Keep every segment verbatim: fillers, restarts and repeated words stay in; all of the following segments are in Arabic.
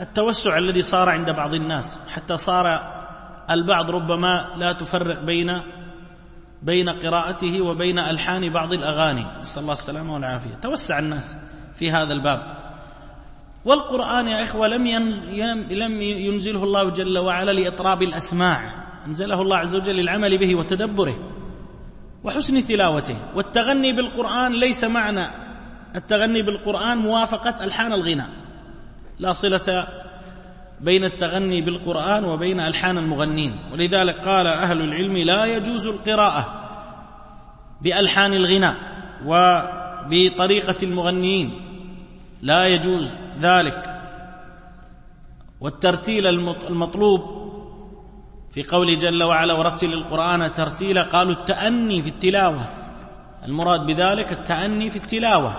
التوسع الذي صار عند بعض الناس، حتى صار البعض ربما لا تفرق بين بين قراءته وبين ألحان بعض الأغاني، نسأل الله السلامة والعافية. توسع الناس في هذا الباب. والقرآن يا إخوة لم لم ينزله الله جل وعلا لإطراب الأسماع، أنزله الله عز وجل للعمل به وتدبره وحسن تلاوته. والتغني بالقرآن ليس معنى التغني بالقرآن موافقة ألحان الغناء، لا صلة بين التغني بالقرآن وبين ألحان المغنين. ولذلك قال أهل العلم لا يجوز القراءة بألحان الغناء وبطريقة المغنيين، لا يجوز ذلك. والترتيل المطلوب في قوله جل وعلا ورتل القرآن ترتيلا، قالوا التأني في التلاوة، المراد بذلك التأني في التلاوة.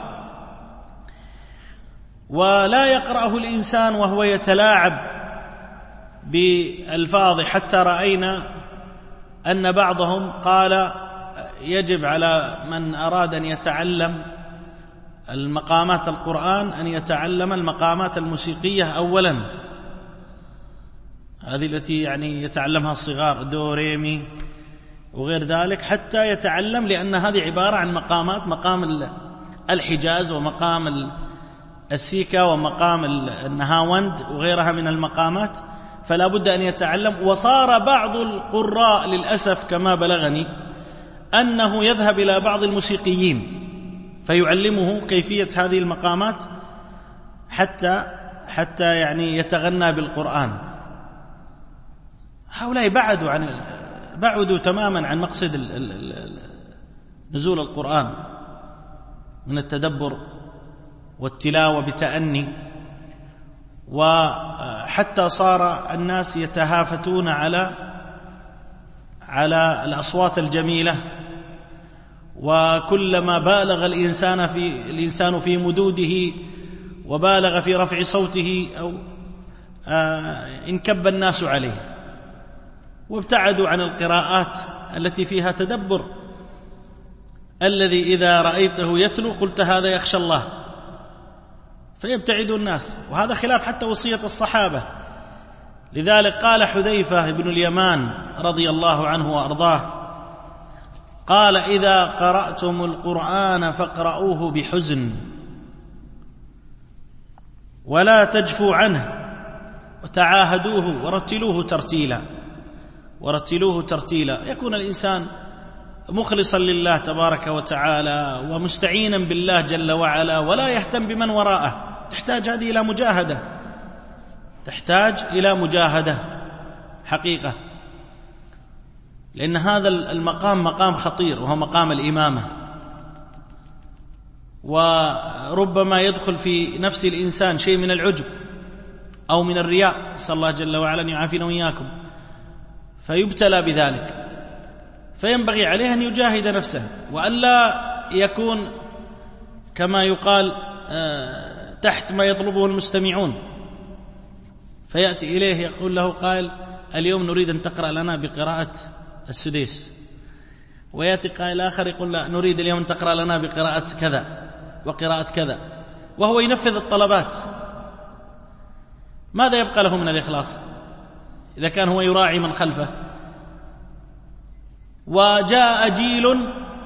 ولا يقرأه الإنسان وهو يتلاعب بالفاظ، حتى رأينا أن بعضهم قال يجب على من أراد أن يتعلم المقامات القرآن أن يتعلم المقامات الموسيقية أولا، هذه التي يعني يتعلمها الصغار، دو ريمي وغير ذلك، حتى يتعلم، لأن هذه عبارة عن مقامات، مقام الحجاز ومقام السيكا ومقام النهاوند وغيرها من المقامات، فلا بد أن يتعلم. وصار بعض القراء للأسف كما بلغني أنه يذهب إلى بعض الموسيقيين فيعلمه كيفية هذه المقامات حتى حتى يعني يتغنى بالقرآن. هؤلاء بعدوا عن بعدوا تماما عن مقصد نزول القرآن من التدبر والتلاوة بتأني. وحتى صار الناس يتهافتون على على الأصوات الجميلة، وكلما بالغ الإنسان في الإنسان في مدوده وبالغ في رفع صوته أو آه انكب الناس عليه، وابتعدوا عن القراءات التي فيها تدبر، الذي إذا رأيته يتلو قلت هذا يخشى الله، فيبتعد الناس. وهذا خلاف حتى وصية الصحابة. لذلك قال حذيفة بن اليمان رضي الله عنه وأرضاه، قال إذا قرأتم القرآن فاقرؤوه بحزن ولا تجفوا عنه وتعاهدوه ورتلوه ترتيلا ورتلوه ترتيلا يكون الإنسان مخلصا لله تبارك وتعالى ومستعينا بالله جل وعلا، ولا يهتم بمن وراءه. تحتاج هذه إلى مجاهدة، تحتاج إلى مجاهدة حقيقة، لأن هذا المقام مقام خطير، وهو مقام الإمامة. وربما يدخل في نفس الإنسان شيء من العجب أو من الرياء، نسأل الله جل وعلا أن يعافينا وإياكم، فيبتلى بذلك. فينبغي عليه أن يجاهد نفسه، وألا يكون كما يقال تحت ما يطلبه المستمعون، فيأتي إليه يقول له قائل اليوم نريد أن تقرأ لنا بقراءة السديس، ويأتي قائل آخر يقول لا نريد اليوم أن تقرأ لنا بقراءة كذا وقراءة كذا، وهو ينفذ الطلبات. ماذا يبقى له من الإخلاص إذا كان هو يراعي من خلفه؟ وجاء جيل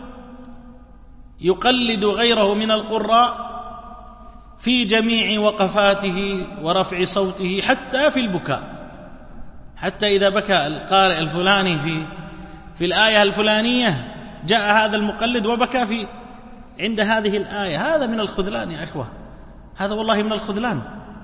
يقلد غيره من القراء في جميع وقفاته ورفع صوته، حتى في البكاء، حتى إذا بكى القارئ الفلاني في في الآية الفلانية جاء هذا المقلد وبكى في عند هذه الآية. هذا من الخذلان يا إخوة، هذا والله من الخذلان.